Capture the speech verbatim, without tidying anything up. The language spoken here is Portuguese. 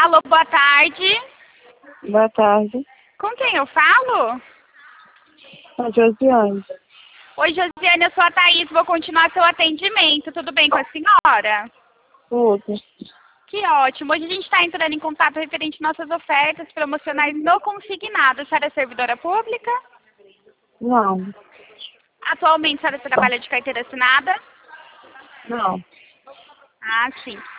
Alô, boa tarde. Boa tarde. Com quem eu falo? A Josiane. Oi, Josiane, eu sou a Thaís, vou continuar seu atendimento. Tudo bem com a senhora? Tudo. Que ótimo. Hoje a gente está entrando em contato referente às nossas ofertas promocionais no consignado. A senhora é servidora pública? Não. Atualmente a senhora trabalha de carteira assinada? Não. Ah, sim.